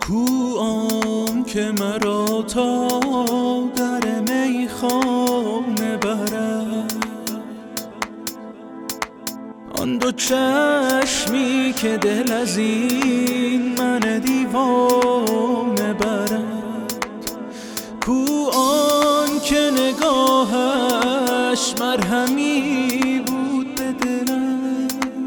کوام که مرا تا در میخانه برد، آن دو چشمی که دل از این من دیوانه برد. کوان که نگاهش مرهمی بود به دلم،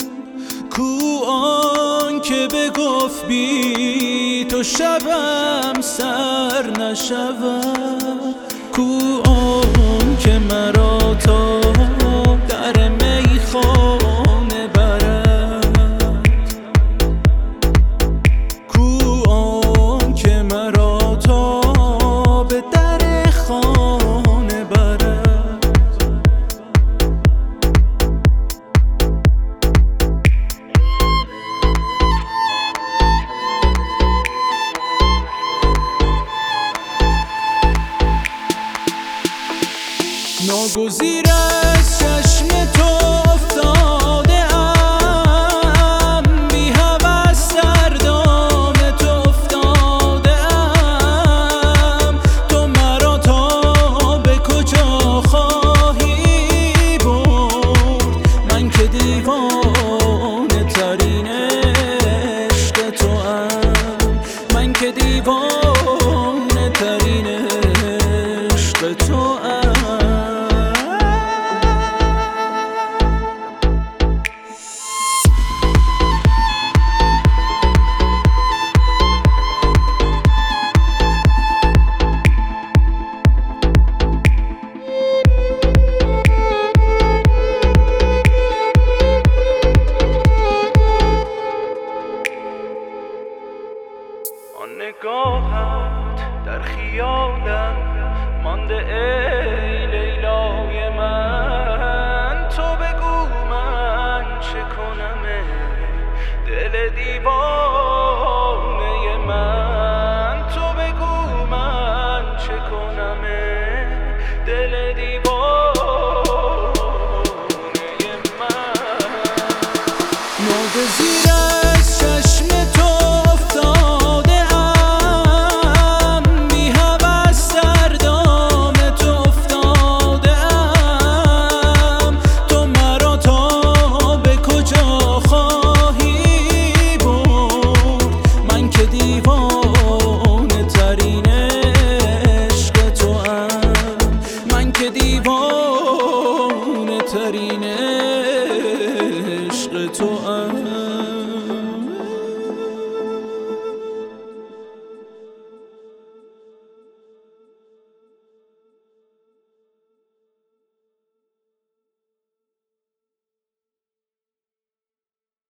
کوان که بگفت بی تو شبم سر نشود، کوان که مرا تا در میخانه برد، کوان که مرا تا به در خانه برد. ناگزیر از چشم تو افتاده ام، بی هوس در دام تو افتاده ام. تو مرا تا به کجا خواهی برد، من که دیوانه ترین عشق تو ام، من که دیوانه ترین عشق تو ام. آن نگاهت در خیالم مانده ای لیلای من، تو بگو من چه کنم ای دل دیوانه من، تو بگو من چه کنم ای دل دیوانه من. ناگزیر از چشم تو افتاده ام، بی هوس در دام تو افتاده ام. تو مرا تا به کجا خواهی برد، من که دیوانه ترین عشق تو ام، من که دیوانه ترین